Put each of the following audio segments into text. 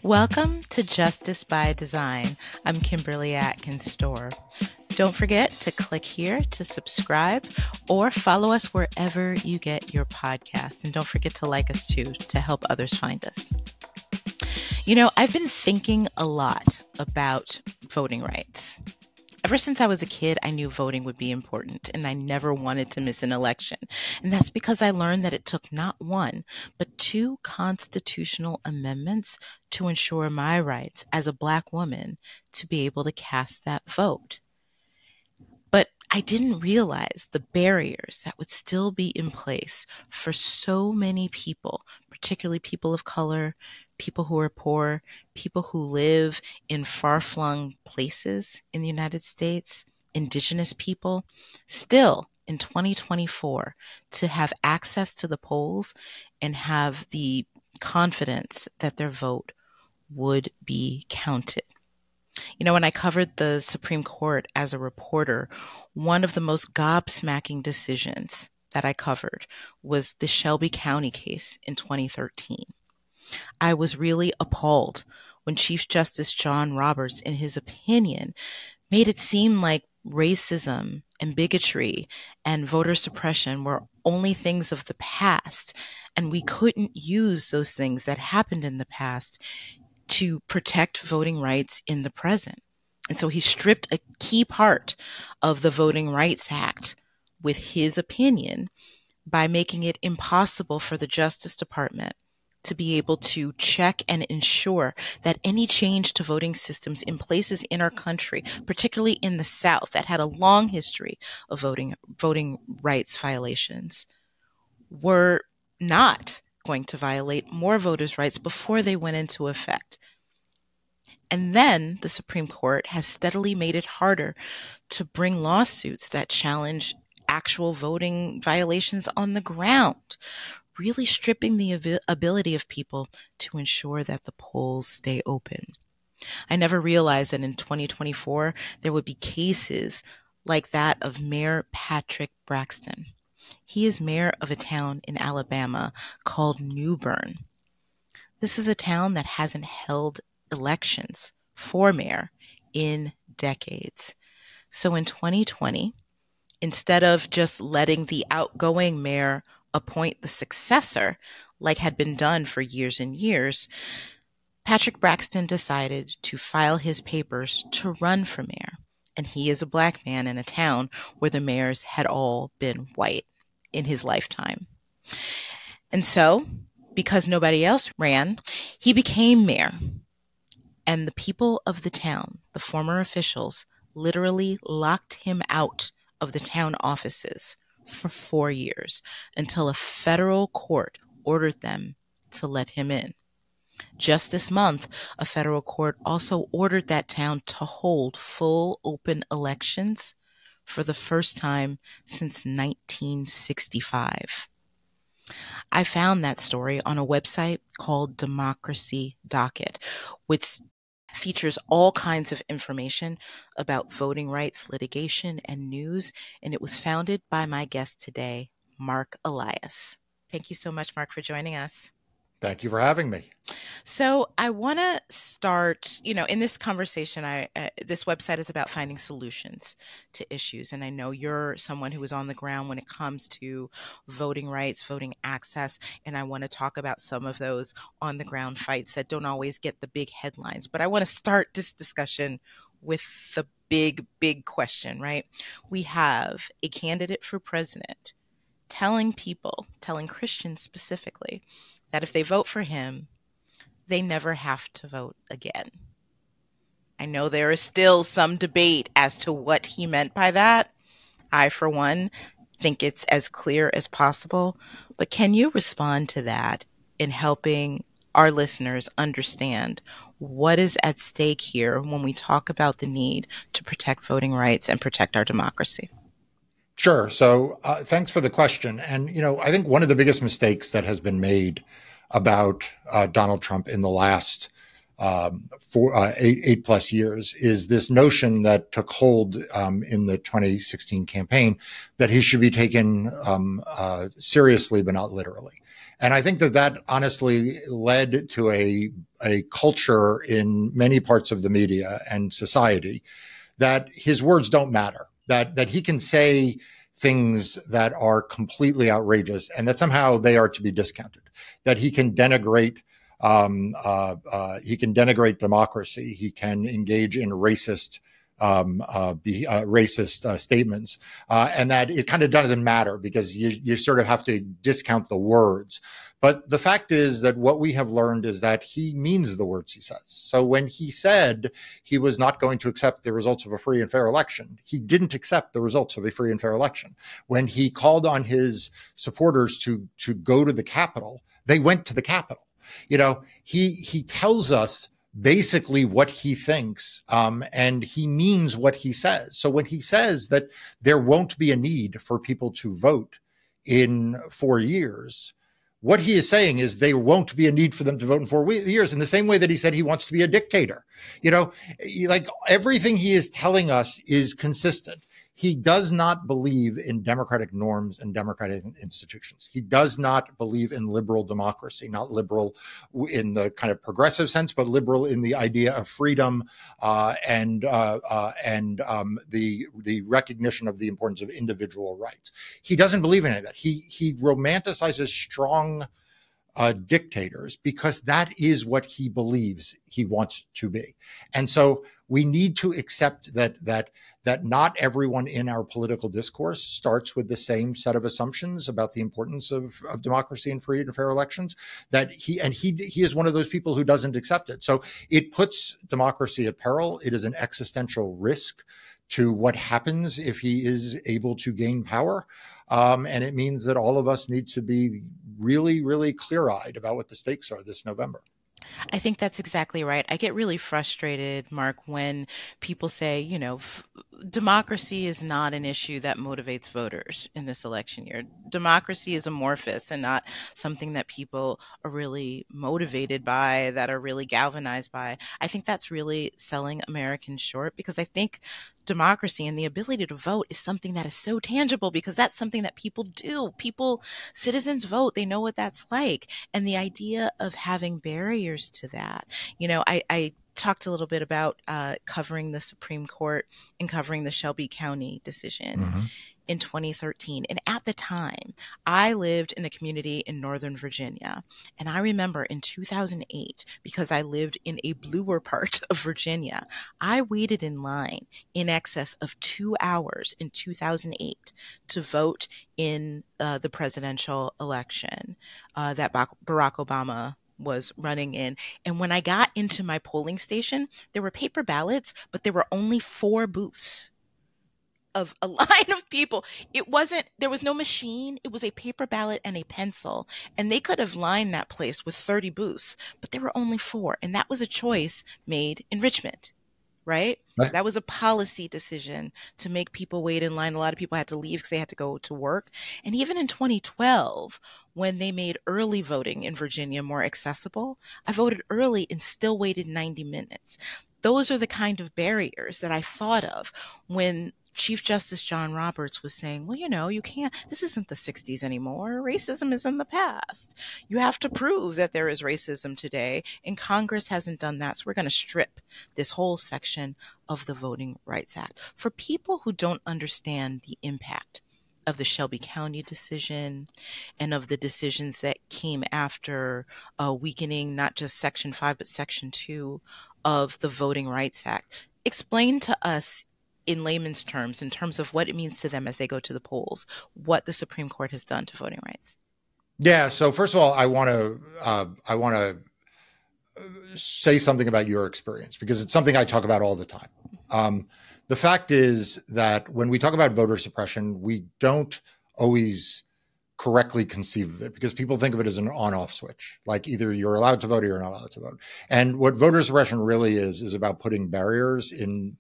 Welcome to Justice by Design. I'm Kimberly Atkins Storr. Don't forget to click here to subscribe or follow us wherever you get your podcast. And don't forget to like us too to help others find us. You know, I've been thinking a lot about voting rights. Ever since I was a kid, I knew voting would be important, and I never wanted to miss an election. And that's because I learned that it took not one, but two constitutional amendments to ensure my rights as a Black woman to be able to cast that vote. But I didn't realize the barriers that would still be in place for so many people, particularly people of color, people who are poor, people who live in far-flung places in the United States, indigenous people, still in 2024 to have access to the polls and have the confidence that their vote would be counted. You know, when I covered the Supreme Court as a reporter, one of the most gobsmacking decisions that I covered was the Shelby County case in 2013. I was really appalled when Chief Justice John Roberts, in his opinion, made it seem like racism and bigotry and voter suppression were only things of the past, and we couldn't use those things that happened in the past to protect voting rights in the present. And so he stripped a key part of the Voting Rights Act with his opinion by making it impossible for the Justice Department to be able to check and ensure that any change to voting systems in places in our country, particularly in the South, that had a long history of voting rights violations, were not going to violate more voters' rights before they went into effect. And then the Supreme Court has steadily made it harder to bring lawsuits that challenge actual voting violations on the ground, really stripping the ability of people to ensure that the polls stay open. I never realized that in 2024, there would be cases like that of Mayor Patrick Braxton. He is mayor of a town in Alabama called New Bern. This is a town that hasn't held elections for mayor in decades. So in 2020, instead of just letting the outgoing mayor appoint the successor, like had been done for years and years, Patrick Braxton decided to file his papers to run for mayor. And he is a Black man in a town where the mayors had all been white in his lifetime. And so, because nobody else ran, he became mayor. And the people of the town, the former officials, literally locked him out of the town offices for 4 years until a federal court ordered them to let him in. Just this month, a federal court also ordered that town to hold full open elections for the first time since 1965. I found that story on a website called Democracy Docket, which features all kinds of information about voting rights litigation and news, and it was founded by my guest today, Mark Elias. Thank you so much, Mark, for joining us. Thank you for having me. So I want to start, in this conversation, this website is about finding solutions to issues. And I know you're someone who is on the ground when it comes to voting rights, voting access. And I want to talk about some of those on the ground fights that don't always get the big headlines. But I want to start this discussion with the big question, right? We have a candidate for president telling Christians specifically, that if they vote for him, they never have to vote again. I know there is still some debate as to what he meant by that. I, for one, think it's as clear as possible. But can you respond to that in helping our listeners understand what is at stake here when we talk about the need to protect voting rights and protect our democracy? Sure. So thanks for the question. And, I think one of the biggest mistakes that has been made about Donald Trump in the last 8 plus years is this notion that took hold in the 2016 campaign that he should be taken seriously, but not literally. And I think that honestly led to a culture in many parts of the media and society that his words don't matter, that he can say things that are completely outrageous and that somehow they are to be discounted, that he can denigrate democracy. He can engage in racist statements, and that it kind of doesn't matter because you sort of have to discount the words. But the fact is that what we have learned is that he means the words he says. So when he said he was not going to accept the results of a free and fair election, he didn't accept the results of a free and fair election. When he called on his supporters to go to the Capitol, they went to the Capitol. He tells us basically what he thinks, and he means what he says. So when he says that there won't be a need for people to vote in 4 years, what he is saying is there won't be a need for them to vote in 4 years, in the same way that he said he wants to be a dictator. Like everything he is telling us is consistent. He does not believe in democratic norms and democratic institutions. He does not believe in liberal democracy, not liberal in the kind of progressive sense, but liberal in the idea of freedom and the recognition of the importance of individual rights. He doesn't believe in any of that. He romanticizes strong dictators because that is what he believes he wants to be. And so we need to accept that not everyone in our political discourse starts with the same set of assumptions about the importance of democracy and free and fair elections, that he is one of those people who doesn't accept it. So it puts democracy at peril. It is an existential risk to what happens if he is able to gain power. And it means that all of us need to be really, really clear-eyed about what the stakes are this November. I think that's exactly right. I get really frustrated, Mark, when people say, democracy is not an issue that motivates voters in this election year. Democracy is amorphous and not something that people are really motivated by, that are really galvanized by. I think that's really selling Americans short, because I think democracy and the ability to vote is something that is so tangible, because that's something that people do. Citizens vote. They know what that's like. And the idea of having barriers to that, I talked a little bit about covering the Supreme Court and covering the Shelby County decision in 2013. And at the time, I lived in a community in Northern Virginia. And I remember in 2008, because I lived in a bluer part of Virginia, I waited in line in excess of 2 hours in 2008 to vote in the presidential election that Barack Obama was running in. And when I got into my polling station, there were paper ballots, but there were only 4 booths of a line of people. There was no machine. It was a paper ballot and a pencil. And they could have lined that place with 30 booths, but there were only 4. And that was a choice made in Richmond, right? That was a policy decision to make people wait in line. A lot of people had to leave because they had to go to work. And even in 2012, when they made early voting in Virginia more accessible, I voted early and still waited 90 minutes. Those are the kind of barriers that I thought of when Chief Justice John Roberts was saying, well, you can't, this isn't the 60s anymore. Racism is in the past. You have to prove that there is racism today, and Congress hasn't done that. So we're going to strip this whole section of the Voting Rights Act. For people who don't understand the impact of the Shelby County decision and of the decisions that came after weakening not just Section 5, but Section 2 of the Voting Rights Act, explain to us in layman's terms, in terms of what it means to them as they go to the polls, what the Supreme Court has done to voting rights. Yeah. So first of all, I want to say something about your experience, because it's something I talk about all the time. The fact is that when we talk about voter suppression, we don't always correctly conceive of it, because people think of it as an on-off switch, like either you're allowed to vote or you're not allowed to vote. And what voter suppression really is about putting barriers in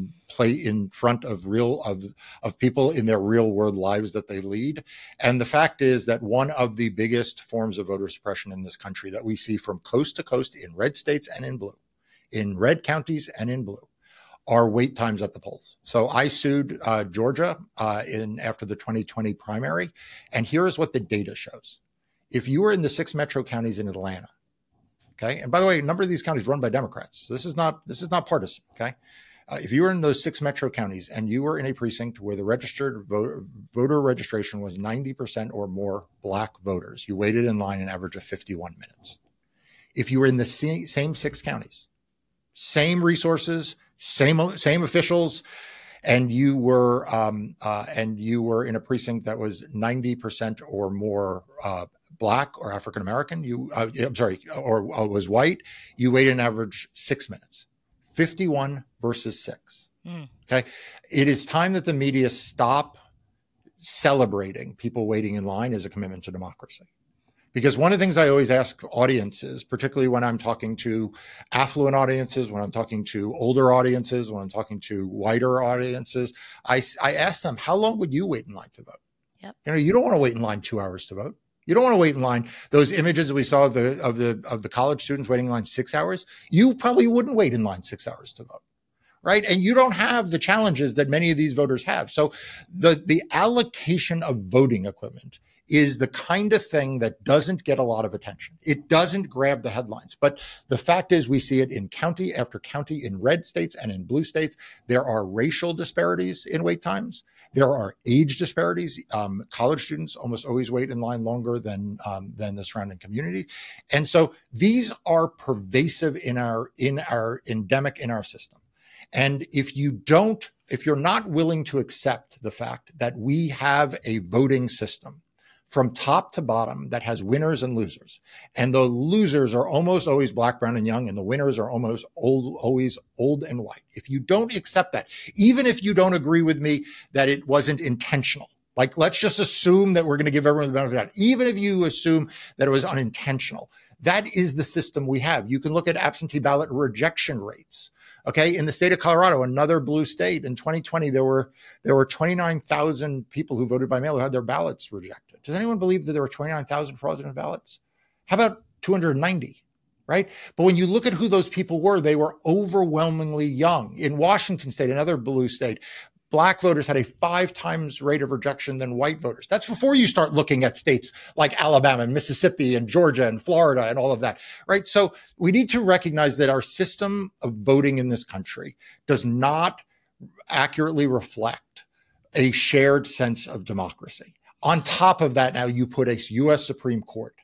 front of people in their real world lives that they lead. And the fact is that one of the biggest forms of voter suppression in this country that we see from coast to coast in red states and in blue, in red counties and in blue, are wait times at the polls. So I sued Georgia after the 2020 primary, and here is what the data shows. If you were in the 6 metro counties in Atlanta, okay, and by the way, a number of these counties run by Democrats. This is not partisan, okay? If you were in those 6 metro counties and you were in a precinct where the registered voter registration was 90% or more Black voters, you waited in line an average of 51 minutes. If you were in the same 6 counties, same resources, same officials, and you were in a precinct that was 90% or more Black or African American, or was white, you waited an average 6 minutes. 51 versus 6. Okay. It is time that the media stop celebrating people waiting in line as a commitment to democracy. Because one of the things I always ask audiences, particularly when I'm talking to affluent audiences, when I'm talking to older audiences, when I'm talking to whiter audiences, I ask them, how long would you wait in line to vote? Yep. You don't want to wait in line 2 hours to vote. You don't want to wait in line. Those images that we saw of the college students waiting in line 6 hours, you probably wouldn't wait in line 6 hours to vote, right? And you don't have the challenges that many of these voters have. So the allocation of voting equipment is the kind of thing that doesn't get a lot of attention. It doesn't grab the headlines. But the fact is, we see it in county after county, in red states and in blue states. There are racial disparities in wait times. There are age disparities. College students almost always wait in line longer than the surrounding community. And so these are pervasive endemic in our system. And if you're not willing to accept the fact that we have a voting system from top to bottom that has winners and losers, and the losers are almost always Black, brown, and young, and the winners are almost always old and white. If you don't accept that, even if you don't agree with me that it wasn't intentional, like let's just assume that we're going to give everyone the benefit of the doubt, even if you assume that it was unintentional, that is the system we have. You can look at absentee ballot rejection rates. Okay, in the state of Colorado, another blue state, in 2020, there were 29,000 people who voted by mail who had their ballots rejected. Does anyone believe that there were 29,000 fraudulent ballots? How about 290, right? But when you look at who those people were, they were overwhelmingly young. In Washington state, another blue state, Black voters had a 5 times rate of rejection than white voters. That's before you start looking at states like Alabama and Mississippi and Georgia and Florida and all of that, right? So we need to recognize that our system of voting in this country does not accurately reflect a shared sense of democracy. On top of that, now you put a U.S. Supreme Court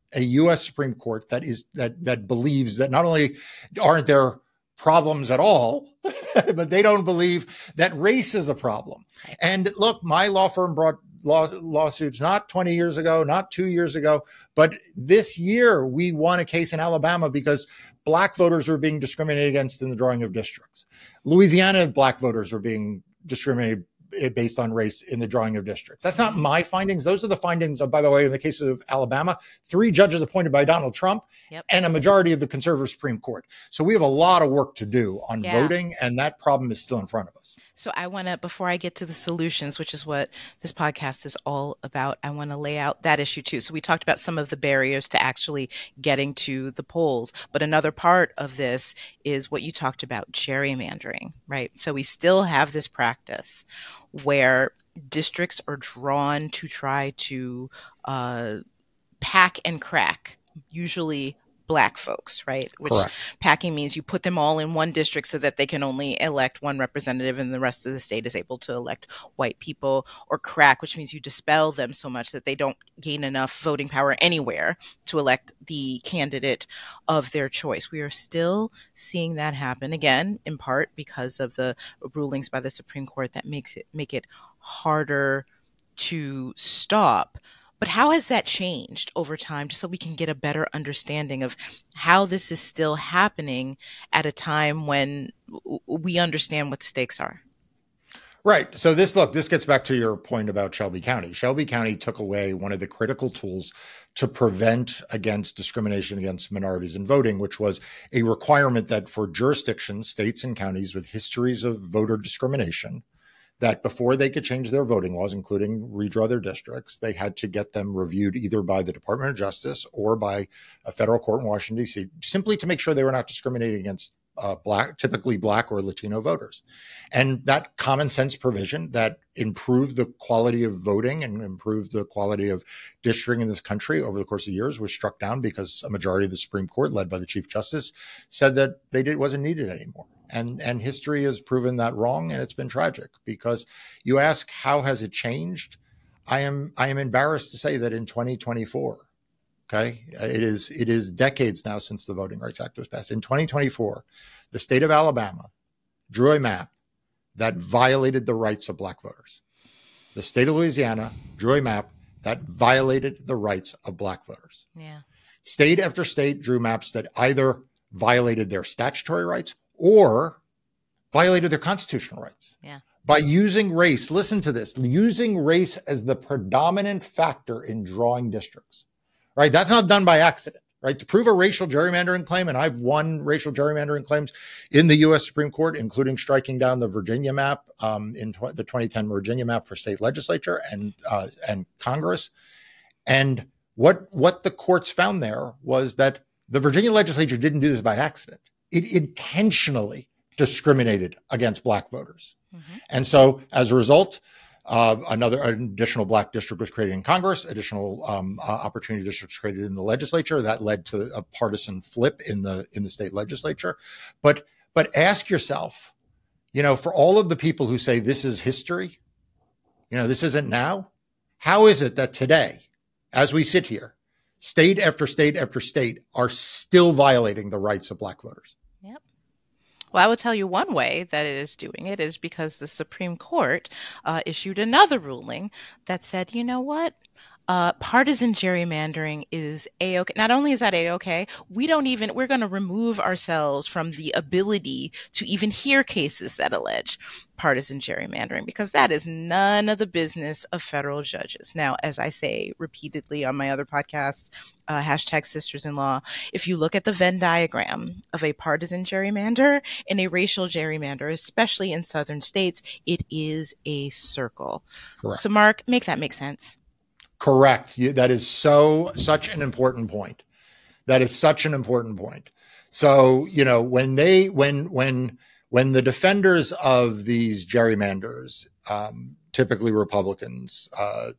that believes that not only aren't there problems at all, but they don't believe that race is a problem. And look, my law firm brought lawsuits not 20 years ago, not 2 years ago, but this year we won a case in Alabama because Black voters were being discriminated against in the drawing of districts. Louisiana Black voters were being discriminated based on race in the drawing of districts. That's not my findings. Those are the findings of, by the way, in the case of Alabama, 3 judges appointed by Donald Trump and a majority of the conservative Supreme Court. So we have a lot of work to do on voting, and that problem is still in front of us. So I want to, before I get to the solutions, which is what this podcast is all about, I want to lay out that issue too. So we talked about some of the barriers to actually getting to the polls, but another part of this is what you talked about, gerrymandering, right? So we still have this practice where districts are drawn to try to pack and crack, usually Black folks, right? Which Correct. Packing means you put them all in one district so that they can only elect one representative and the rest of the state is able to elect white people. Or crack, which means you dispel them so much that they don't gain enough voting power anywhere to elect the candidate of their choice. We are still seeing that happen, again, in part because of the rulings by the Supreme Court that make it harder to stop. But how has that changed over time, just so we can get a better understanding of how this is still happening at a time when we understand what the stakes are? Right. So this gets back to your point about Shelby County. Shelby County took away one of the critical tools to prevent against discrimination against minorities in voting, which was a requirement that for jurisdictions, states and counties with histories of voter discrimination, that before they could change their voting laws, including redraw their districts, they had to get them reviewed either by the Department of Justice or by a federal court in Washington, D.C., simply to make sure they were not discriminating against typically black or Latino voters. And that common sense provision that improved the quality of voting and improved the quality of districting in this country over the course of years was struck down because a majority of the Supreme Court, led by the Chief Justice, said that wasn't needed anymore. And history has proven that wrong, and it's been tragic. Because you ask, how has it changed? I am embarrassed to say that in 2024, okay, it is decades now since the Voting Rights Act was passed. In 2024, the state of Alabama drew a map that violated the rights of black voters. The state of Louisiana drew a map that violated the rights of black voters. Yeah. State after state drew maps that either violated their statutory rights or violated their constitutional rights. Yeah. By using race, listen to this, using race as the predominant factor in drawing districts, right? That's not done by accident, right? To prove a racial gerrymandering claim, and I've won racial gerrymandering claims in the U.S. Supreme Court, including striking down the Virginia map, the 2010 Virginia map for state legislature and Congress. And what the courts found there was that the Virginia legislature didn't do this by accident. It intentionally discriminated against black voters. Mm-hmm. And so as a result, an additional black district was created in Congress, additional opportunity districts created in the legislature. That led to a partisan flip in the state legislature. But ask yourself, for all of the people who say this is history, this isn't now, how is it that today, as we sit here, state after state after state are still violating the rights of black voters? Yep. Well, I will tell you one way that it is doing it is because the Supreme Court issued another ruling that said, you know what? Partisan gerrymandering is A-okay. Not only is that A-okay, we're going to remove ourselves from the ability to even hear cases that allege partisan gerrymandering, because that is none of the business of federal judges. Now, as I say repeatedly on my other podcast, #Sisters-in-Law, if you look at the Venn diagram of a partisan gerrymander and a racial gerrymander, especially in southern states, it is a circle. Correct. So, Mark, make that make sense. Correct. That is such an important point. That is such an important point. So, when the defenders of these gerrymanders, typically Republicans,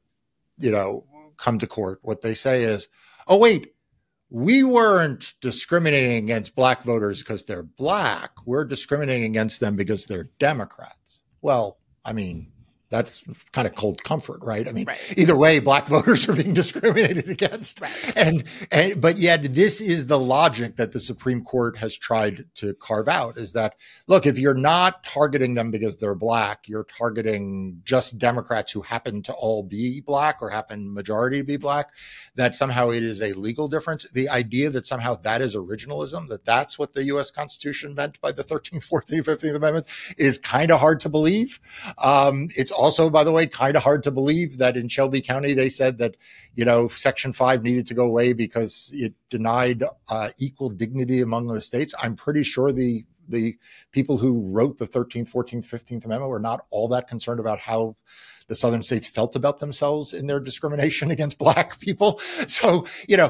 come to court, what they say is, oh, wait, we weren't discriminating against black voters because they're black. We're discriminating against them because they're Democrats. Well, I mean, that's kind of cold comfort, right? I mean, right. Either way, black voters are being discriminated against. Right. But yet this is the logic that the Supreme Court has tried to carve out, is that, look, if you're not targeting them because they're black, you're targeting just Democrats who happen to all be black or happen majority to be black, that somehow it is a legal difference. The idea that somehow that is originalism, that's what the U.S. Constitution meant by the 13th, 14th, 15th Amendment is kind of hard to believe. It's also, by the way, kind of hard to believe that in Shelby County, they said that, Section 5 needed to go away because it denied equal dignity among the states. I'm pretty sure the people who wrote the 13th, 14th, 15th Amendment were not all that concerned about how the southern states felt about themselves in their discrimination against black people. So,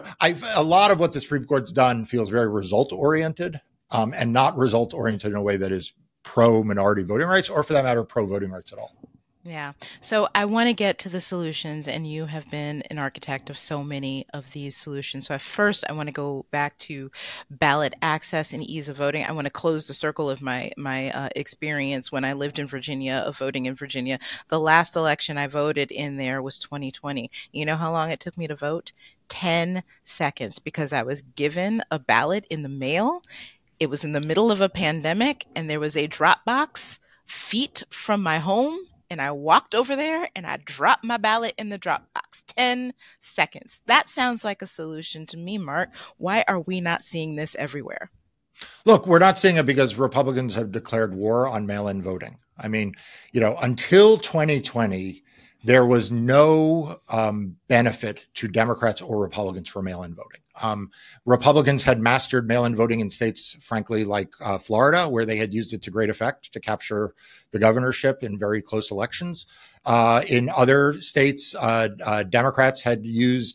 a lot of what the Supreme Court's done feels very result-oriented and not result-oriented in a way that is pro-minority voting rights, or for that matter, pro-voting rights at all. Yeah. So I want to get to the solutions, and you have been an architect of so many of these solutions. So at first, I want to go back to ballot access and ease of voting. I want to close the circle of my experience when I lived in Virginia, of voting in Virginia. The last election I voted in there was 2020. You know how long it took me to vote? 10 seconds, because I was given a ballot in the mail. It was in the middle of a pandemic, and there was a drop box feet from my home. And I walked over there and I dropped my ballot in the drop box. 10 seconds. That sounds like a solution to me, Mark. Why are we not seeing this everywhere? Look, we're not seeing it because Republicans have declared war on mail-in voting. I mean, until 2020, there was no benefit to Democrats or Republicans for mail-in voting. Republicans had mastered mail-in voting in states, frankly, like Florida, where they had used it to great effect to capture the governorship in very close elections. In other states, Democrats had used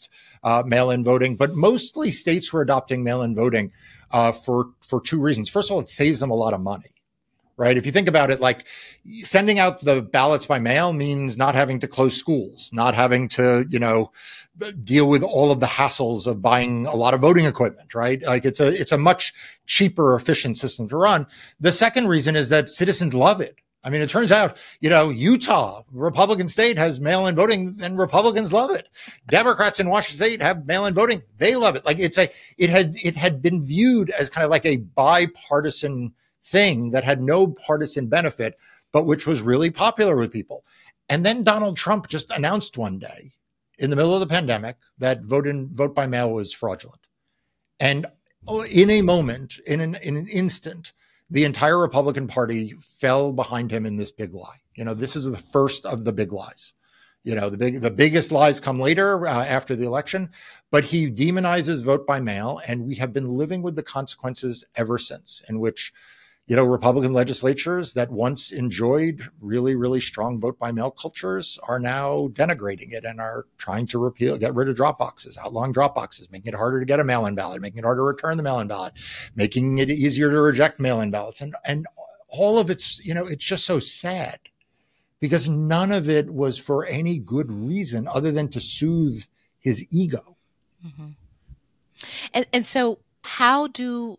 mail-in voting, but mostly states were adopting mail-in voting for two reasons. First of all, it saves them a lot of money. Right. If you think about it, like sending out the ballots by mail means not having to close schools, not having to, deal with all of the hassles of buying a lot of voting equipment. Right. Like it's a much cheaper, efficient system to run. The second reason is that citizens love it. I mean, it turns out, Utah, Republican state, has mail-in voting and Republicans love it. Democrats in Washington state have mail-in voting. They love it. Like it had been viewed as kind of like a bipartisan thing that had no partisan benefit, but which was really popular with people. And then Donald Trump just announced one day in the middle of the pandemic that vote by mail was fraudulent. And in a moment, in an instant, the entire Republican Party fell behind him in this big lie. This is the first of the big lies. The biggest lies come later after the election, but he demonizes vote by mail. And we have been living with the consequences ever since, in which Republican legislatures that once enjoyed really, really strong vote by mail cultures are now denigrating it and are trying to get rid of drop boxes, outlawing drop boxes, making it harder to get a mail-in ballot, making it harder to return the mail-in ballot, making it easier to reject mail-in ballots. And all of it's, it's just so sad because none of it was for any good reason other than to soothe his ego. Mm-hmm. And so how do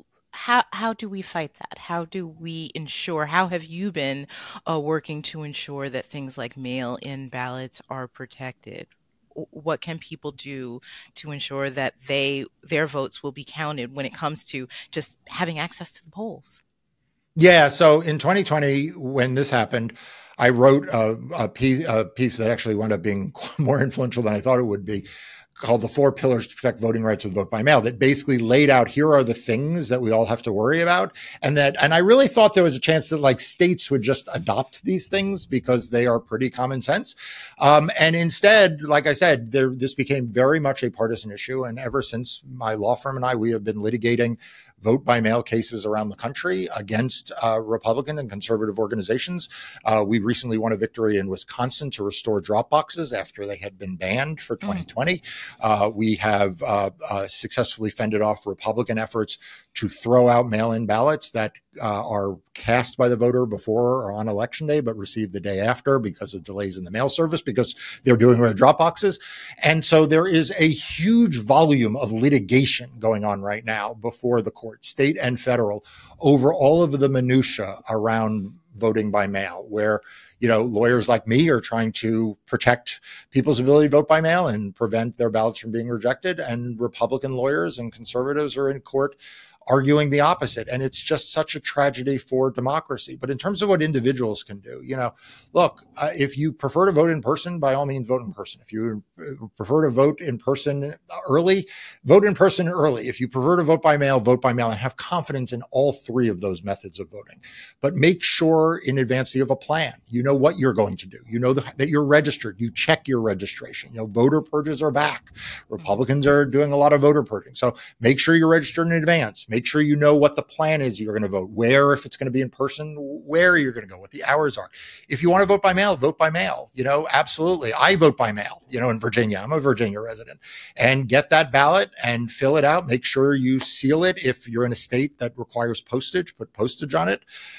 we fight that? How do we ensure, how have you been working to ensure that things like mail-in ballots are protected? What can people do to ensure that their votes will be counted when it comes to just having access to the polls? Yeah. So in 2020, when this happened, I wrote a piece that actually wound up being more influential than I thought it would be, called The 4 Pillars to Protect Voting Rights with Vote by Mail, that basically laid out, here are the things that we all have to worry about. And I really thought there was a chance that like states would just adopt these things because they are pretty common sense. And instead, like I said, this became very much a partisan issue. And ever since, my law firm and we have been litigating vote by mail cases around the country against Republican and conservative organizations. We recently won a victory in Wisconsin to restore drop boxes after they had been banned for 2020. We have successfully fended off Republican efforts to throw out mail-in ballots that are cast by the voter before or on election day, but received the day after because of delays in the mail service, because they're doing with drop boxes. And so there is a huge volume of litigation going on right now before the court, state and federal, over all of the minutia around voting by mail, where lawyers like me are trying to protect people's ability to vote by mail and prevent their ballots from being rejected. And Republican lawyers and conservatives are in court arguing the opposite. And it's just such a tragedy for democracy. But in terms of what individuals can do, look, if you prefer to vote in person, by all means, vote in person. If you prefer to vote in person early, vote in person early. If you prefer to vote by mail, and have confidence in all three of those methods of voting. But make sure in advance that you have a plan. You know what you're going to do. You know that you're registered. You check your registration. Voter purges are back. Republicans are doing a lot of voter purging. So make sure you're registered in advance. Make sure you know what the plan is you're going to vote, where, if it's going to be in person, where you're going to go, what the hours are. If you want to vote by mail, vote by mail. Absolutely. I vote by mail, in Virginia. I'm a Virginia resident. And get that ballot and fill it out. Make sure you seal it. If you're in a state that requires postage, put postage on it.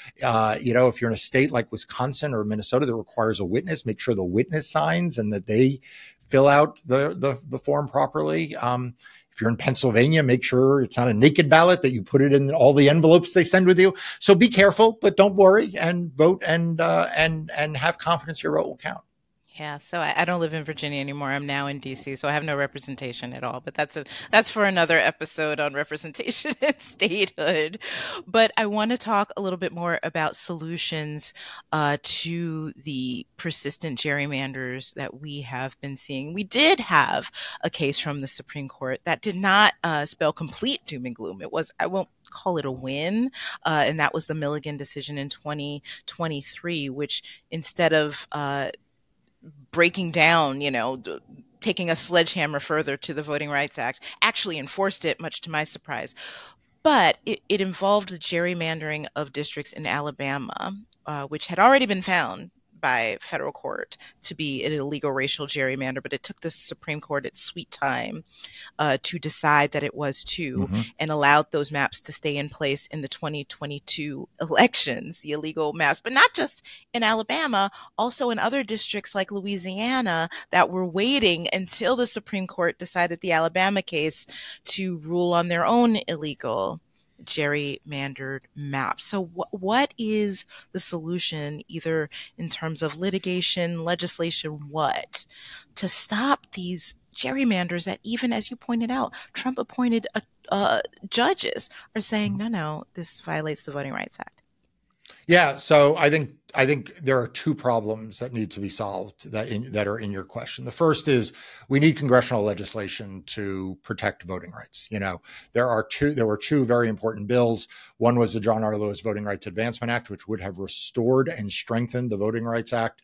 If you're in a state like Wisconsin or Minnesota that requires a witness, make sure the witness signs and that they fill out the form properly. If you're in Pennsylvania, make sure it's not a naked ballot, that you put it in all the envelopes they send with you. So be careful, but don't worry, and vote and have confidence your vote will count. Yeah, so I don't live in Virginia anymore. I'm now in DC, so I have no representation at all. But that's for another episode on representation and statehood. But I want to talk a little bit more about solutions to the persistent gerrymanders that we have been seeing. We did have a case from the Supreme Court that did not spell complete doom and gloom. I won't call it a win, and that was the Milligan decision in 2023, which instead of breaking down, taking a sledgehammer further to the Voting Rights Act, actually enforced it, much to my surprise. But it involved the gerrymandering of districts in Alabama, which had already been found by federal court to be an illegal racial gerrymander, but it took the Supreme Court its sweet time to decide that it was too, and allowed those maps to stay in place in the 2022 elections, the illegal maps, but not just in Alabama, also in other districts like Louisiana that were waiting until the Supreme Court decided the Alabama case to rule on their own illegal gerrymandered maps. So what is the solution, either in terms of litigation, legislation, to stop these gerrymanders that, even as you pointed out, Trump appointed judges are saying, no, this violates the Voting Rights Act? Yeah, so I think there are two problems that need to be solved that are in your question. The first is we need congressional legislation to protect voting rights. There were two very important bills. One was the John R. Lewis Voting Rights Advancement Act, which would have restored and strengthened the Voting Rights Act,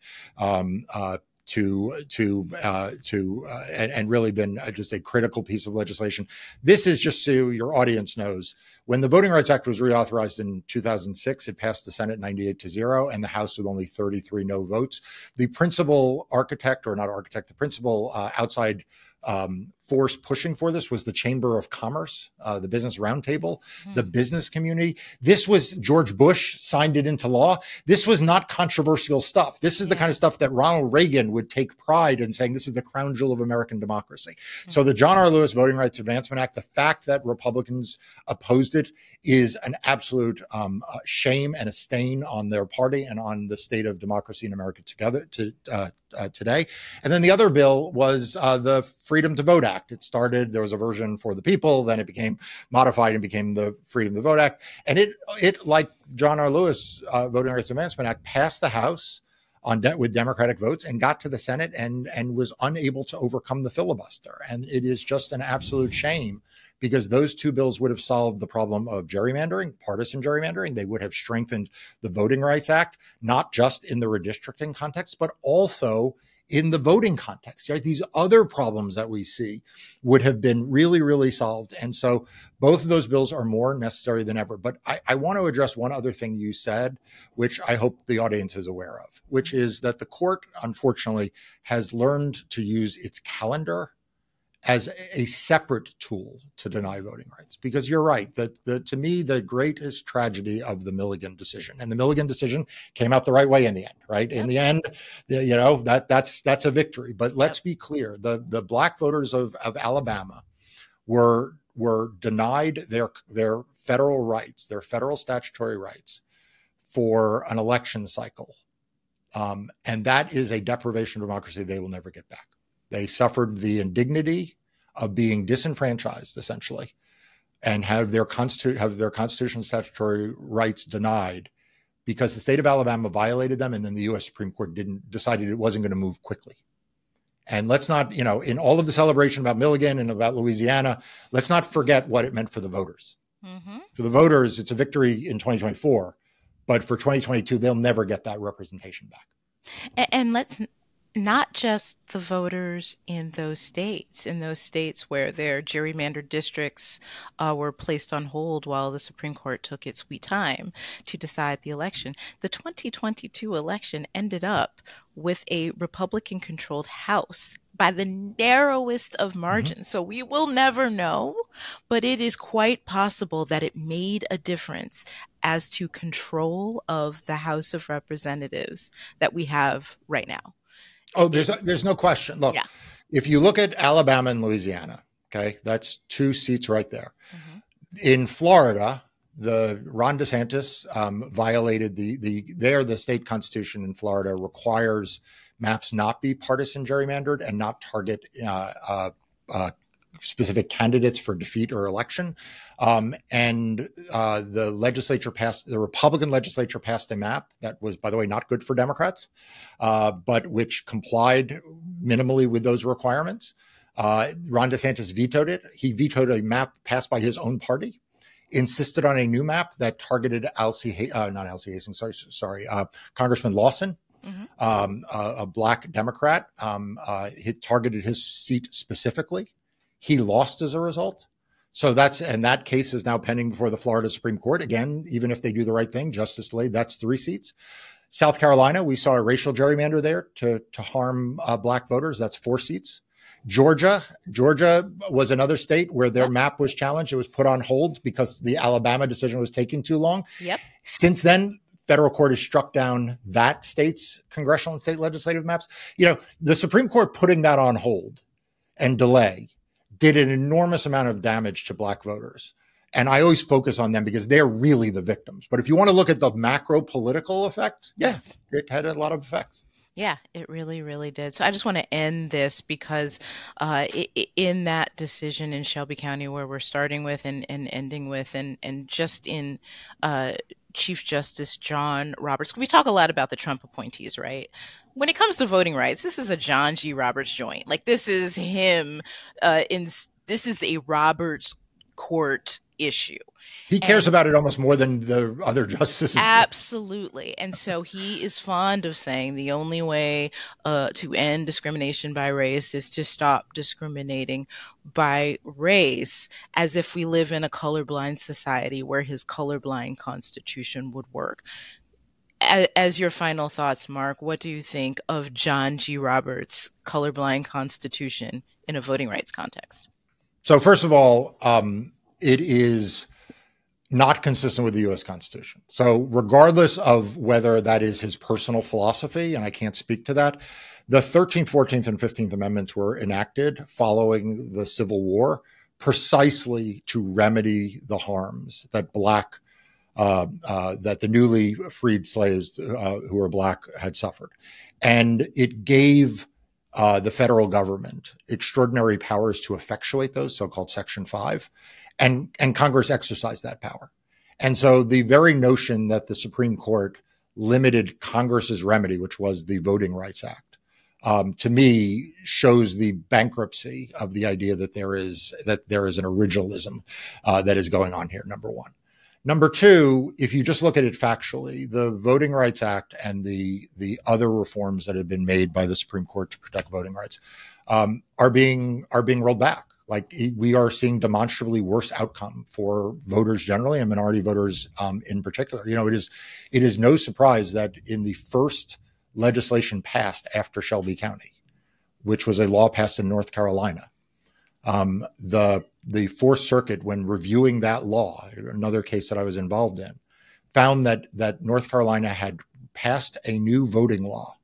and really been just a critical piece of legislation. This is, just so your audience knows, when the Voting Rights Act was reauthorized in 2006, it passed the Senate 98-0 and the House with only 33 no votes. The principal the principal outside force pushing for this was the Chamber of Commerce, the Business Roundtable, the business community. This was George Bush signed it into law. This was not controversial stuff. This is the kind of stuff that Ronald Reagan would take pride in saying this is the crown jewel of American democracy. So the John R. Lewis Voting Rights Advancement Act, the fact that Republicans opposed it is an absolute shame and a stain on their party and on the state of democracy in America today. And then the other bill was the Freedom to Vote Act. There was a version for the people, then it became modified and became the Freedom to Vote Act. And it like John R. Lewis Voting Rights Advancement Act, passed the House with Democratic votes and got to the Senate and was unable to overcome the filibuster. And it is just an absolute shame, because those two bills would have solved the problem of gerrymandering, partisan gerrymandering. They would have strengthened the Voting Rights Act, not just in the redistricting context, but also in the voting context. Right? These other problems that we see would have been really, really solved. And so both of those bills are more necessary than ever. But I want to address one other thing you said, which I hope the audience is aware of, which is that the court, unfortunately, has learned to use its calendar as a separate tool to deny voting rights. Because you're right, that to me, the greatest tragedy of the Milligan decision, and the Milligan decision came out the right way in the end, right? Yep. In the end, that's a victory. But let's be clear, the Black voters of Alabama were denied their federal rights, their federal statutory rights for an election cycle. And that is a deprivation of democracy they will never get back. They suffered the indignity of being disenfranchised, essentially, and have their constitutional statutory rights denied because the state of Alabama violated them, and then the U.S. Supreme Court decided it wasn't going to move quickly. And let's not, in all of the celebration about Milligan and about Louisiana, let's not forget what it meant for the voters. Mm-hmm. For the voters, it's a victory in 2024, but for 2022, they'll never get that representation back. And let's not just the voters in those states where their gerrymandered districts were placed on hold while the Supreme Court took its sweet time to decide the election. The 2022 election ended up with a Republican-controlled House by the narrowest of margins. Mm-hmm. So we will never know, but it is quite possible that it made a difference as to control of the House of Representatives that we have right now. Oh, there's no question. Look, If you look at Alabama and Louisiana, okay, that's two seats right there. Mm-hmm. In Florida, the Ron DeSantis violated the state constitution in Florida requires maps not be partisan gerrymandered and not target specific candidates for defeat or election. The Republican legislature passed a map that was, by the way, not good for Democrats, but which complied minimally with those requirements. Ron DeSantis vetoed it. He vetoed a map passed by his own party, insisted on a new map that targeted Congressman Lawson, mm-hmm. A Black Democrat. It targeted his seat specifically. He lost as a result. So that case is now pending before the Florida Supreme Court. Again, even if they do the right thing, justice delayed, that's 3 seats. South Carolina, we saw a racial gerrymander there to harm black voters. That's 4 seats. Georgia was another state where their map was challenged. It was put on hold because the Alabama decision was taking too long. Yep. Since then, federal court has struck down that state's congressional and state legislative maps. The Supreme Court putting that on hold and delay did an enormous amount of damage to black voters. And I always focus on them because they're really the victims. But if you want to look at the macro political effect, yes, it had a lot of effects. Yeah, it really, really did. So I just want to end this because in that decision in Shelby County where we're starting with and ending with, and just in Chief Justice John Roberts, we talk a lot about the Trump appointees, right? When it comes to voting rights, this is a John G. Roberts joint. Like, this is him. This is a Roberts court issue. He cares about it almost more than the other justices. Absolutely. And so he is fond of saying the only way to end discrimination by race is to stop discriminating by race, as if we live in a colorblind society where his colorblind constitution would work. As your final thoughts, Mark, what do you think of John G. Roberts' colorblind constitution in a voting rights context? So first of all, it is not consistent with the U.S. Constitution. So regardless of whether that is his personal philosophy, and I can't speak to that, the 13th, 14th, and 15th Amendments were enacted following the Civil War precisely to remedy the harms that that the newly freed slaves who were black had suffered. And it gave the federal government extraordinary powers to effectuate those, so-called Section 5. And Congress exercised that power. And so the very notion that the Supreme Court limited Congress's remedy, which was the Voting Rights Act, to me shows the bankruptcy of the idea that there is an originalism that is going on here, number one. Number two, if you just look at it factually, the Voting Rights Act and the other reforms that have been made by the Supreme Court to protect voting rights are being rolled back. Like, we are seeing demonstrably worse outcome for voters generally and minority voters in particular. It is no surprise that in the first legislation passed after Shelby County, which was a law passed in North Carolina, the Fourth Circuit, when reviewing that law, another case that I was involved in, found that North Carolina had passed a new voting law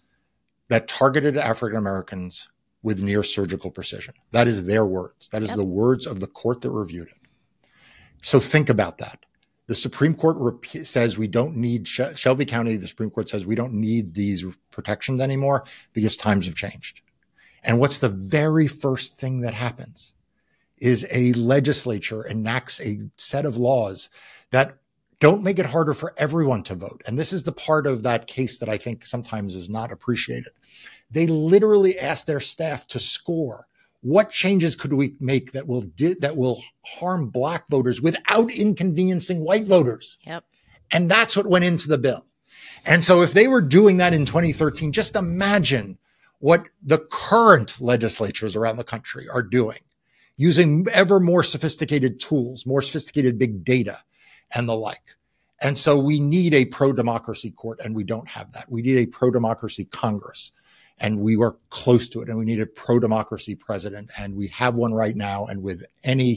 that targeted African Americans with near surgical precision. That is their words. That is the words of the court that reviewed it. So think about that. The Supreme Court says we don't need Shelby County. The Supreme Court says we don't need these protections anymore because times have changed. And what's the very first thing that happens is a legislature enacts a set of laws that don't make it harder for everyone to vote. And this is the part of that case that I think sometimes is not appreciated. They literally asked their staff to score what changes could we make that will harm black voters without inconveniencing white voters. Yep. And that's what went into the bill. And so if they were doing that in 2013, just imagine what the current legislatures around the country are doing, using ever more sophisticated tools, more sophisticated big data and the like. And so we need a pro-democracy court, and we don't have that. We need a pro-democracy Congress, and we work close to it, and we need a pro-democracy president, and we have one right now. And with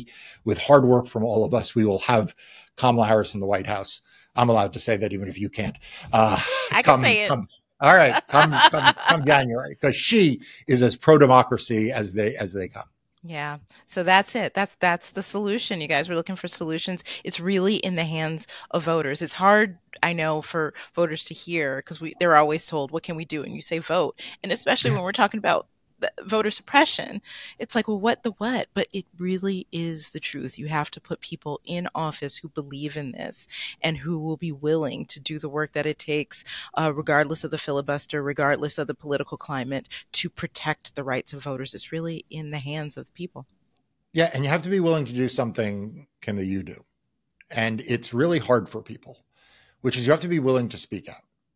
hard work from all of us, we will have Kamala Harris in the White House. I'm allowed to say that even if you can't. I can say it. All right, come January, because she is as pro-democracy as they come. Yeah. So that's it. That's the solution. You guys were looking for solutions. It's really in the hands of voters. It's hard, I know, for voters to hear because they're always told, what can we do? And you say vote. And especially when we're talking about voter suppression, it's like, well, what? But it really is the truth. You have to put people in office who believe in this and who will be willing to do the work that it takes, regardless of the filibuster, regardless of the political climate, to protect the rights of voters. It's really in the hands of the people. Yeah, and you have to be willing to do something, Kim, that you do. And it's really hard for people, which is you have to be willing to speak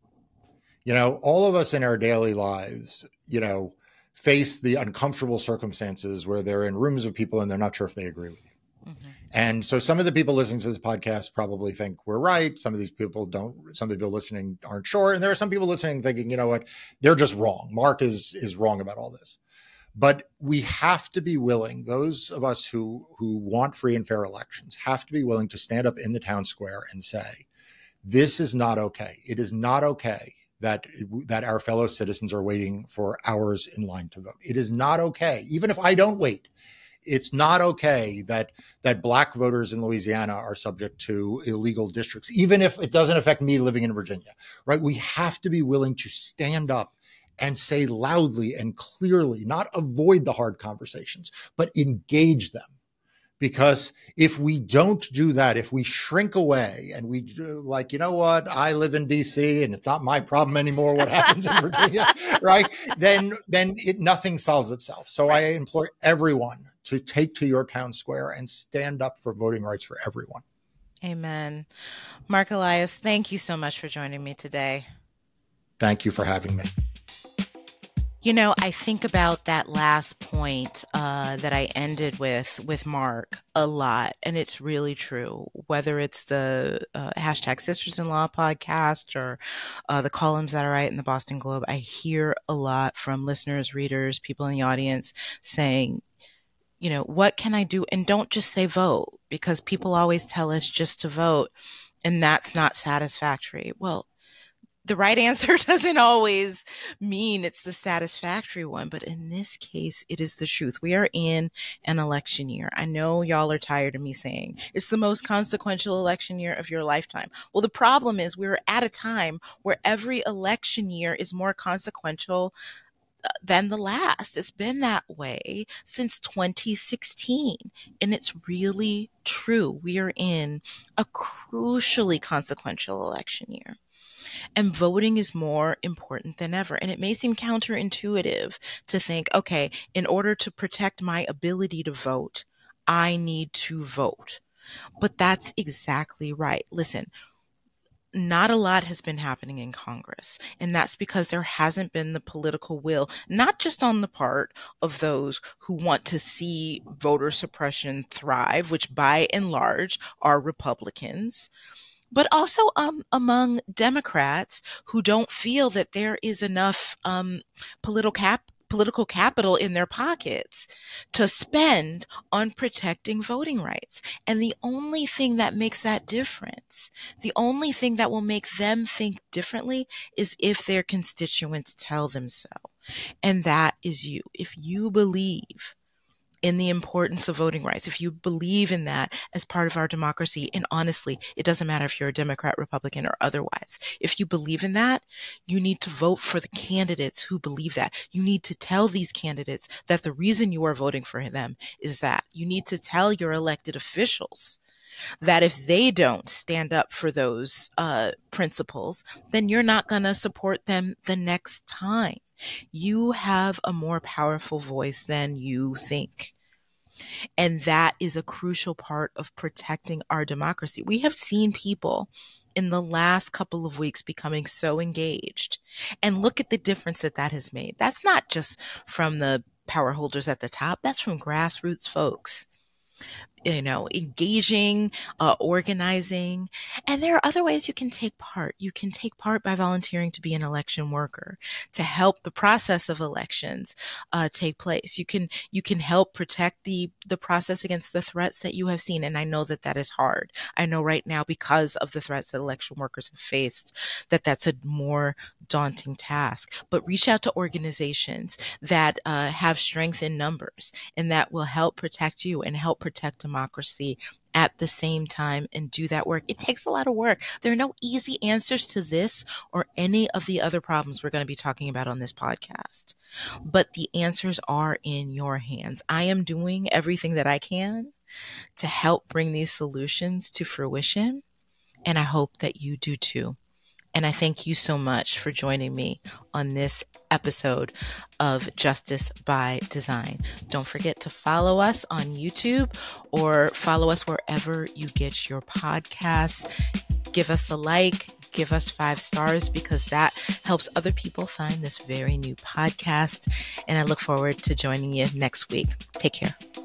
out. All of us in our daily lives, face the uncomfortable circumstances where they're in rooms of people and they're not sure if they agree with you. Mm-hmm. And so some of the people listening to this podcast probably think we're right. Some of these people don't. Some people listening aren't sure. And there are some people listening thinking, you know what, they're just wrong. Mark is wrong about all this. But we have to be willing, those of us who want free and fair elections have to be willing to stand up in the town square and say, this is not okay. It is not okay that our fellow citizens are waiting for hours in line to vote. It is not okay. Even if I don't wait, it's not okay that Black voters in Louisiana are subject to illegal districts, even if it doesn't affect me living in Virginia, right? We have to be willing to stand up and say loudly and clearly, not avoid the hard conversations, but engage them. Because if we don't do that, if we shrink away and we like, you know what, I live in DC and it's not my problem anymore what happens in Virginia, right? Then nothing solves itself. So I implore everyone to take to your town square and stand up for voting rights for everyone. Amen. Mark Elias, thank you so much for joining me today. Thank you for having me. You know, I think about that last point that I ended with Mark a lot, and it's really true. Whether it's the hashtag Sisters-in-Law podcast or the columns that I write in the Boston Globe, I hear a lot from listeners, readers, people in the audience saying, you know, what can I do? And don't just say vote, because people always tell us just to vote, and that's not satisfactory. Well, the right answer doesn't always mean it's the satisfactory one, but in this case, it is the truth. We are in an election year. I know y'all are tired of me saying it's the most consequential election year of your lifetime. Well, the problem is we're at a time where every election year is more consequential than the last. It's been that way since 2016. And it's really true. We are in a crucially consequential election year. And voting is more important than ever. And it may seem counterintuitive to think, okay, in order to protect my ability to vote, I need to vote. But that's exactly right. Listen, not a lot has been happening in Congress, and that's because there hasn't been the political will, not just on the part of those who want to see voter suppression thrive, which by and large are Republicans, but also among Democrats who don't feel that there is enough political capital in their pockets to spend on protecting voting rights. And the only thing that makes that difference, the only thing that will make them think differently, is if their constituents tell them so. And that is you. If you believe in the importance of voting rights, if you believe in that as part of our democracy, and honestly, it doesn't matter if you're a Democrat, Republican, or otherwise. If you believe in that, you need to vote for the candidates who believe that. You need to tell these candidates that the reason you are voting for them is that. You need to tell your elected officials that if they don't stand up for those principles, then you're not going to support them the next time. You have a more powerful voice than you think. And that is a crucial part of protecting our democracy. We have seen people in the last couple of weeks becoming so engaged. And look at the difference that has made. That's not just from the power holders at the top. That's from grassroots folks. You know, engaging, organizing. And there are other ways you can take part. You can take part by volunteering to be an election worker, to help the process of elections take place. You can help protect the process against the threats that you have seen. And I know that is hard. I know right now, because of the threats that election workers have faced, that's a more daunting task. But reach out to organizations that have strength in numbers and that will help protect you and help protect democracy at the same time, and do that work. It takes a lot of work. There are no easy answers to this or any of the other problems we're going to be talking about on this podcast, but the answers are in your hands. I am doing everything that I can to help bring these solutions to fruition, and I hope that you do too. And I thank you so much for joining me on this episode of Justice by Design. Don't forget to follow us on YouTube or follow us wherever you get your podcasts. Give us a like, give us 5 stars, because that helps other people find this very new podcast. And I look forward to joining you next week. Take care.